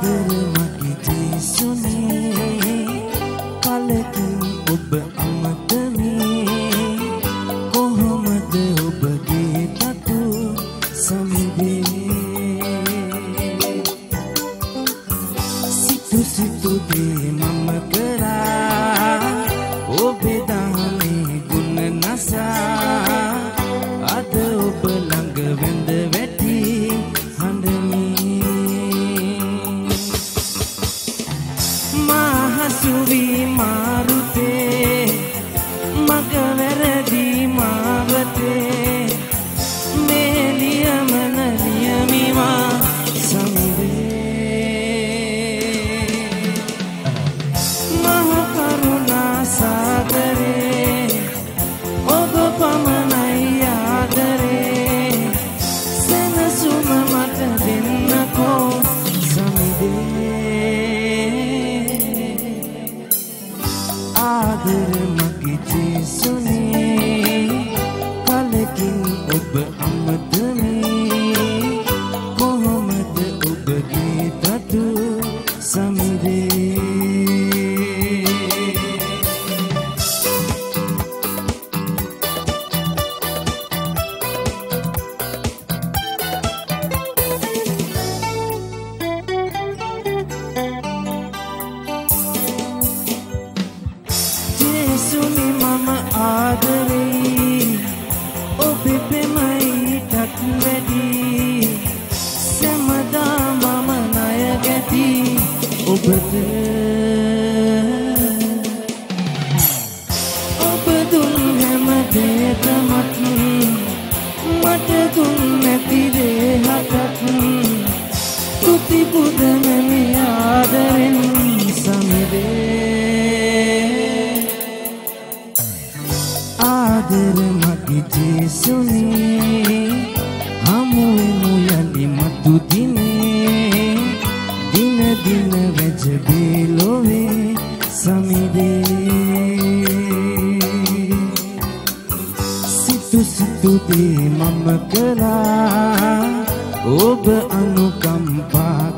ආදර මගේ ජේසුනේ කලකින් ඔබ අමතනේ කොහොමද ඔබගේ තතු සමිදේ සිතු දේ මම කරා ඔබේ දහමේ ගුණ නසා අද ඔබ ළඟ වෙඳ වැටි සුවී මාරුතේ මග වැරදි මාවතේ මේ නියමන නියමිවා සමිරේ මහ කරුණා සාගරේ ඔබ පමණයි ආදරේ සෙනසුම මට දෙන්නකෝ සමිරේ ආදර මගේ ජේසුනේ කලකින් ඔබ අමතනේ කොහොමද ඔබගේ තතු සමිරේ ජේසුනි මම ආදරේ ඔබේ පෙමයිටත් වැඩි සමදා මම ණය ගැති ඔබට ඔබ දුන් හැම දෙයකමත් මට දුන් නැති දෙයක්වත් තුති පුදන මේ ආදරෙන් සමිරේ ආදර මගේ ජේසුනේ හමුවෙමු යලි මතු දිනේ දින දින වැජබේ ලොවේ සමිදේ සිතු දේ මම කළා ඔබ අනුකම්පා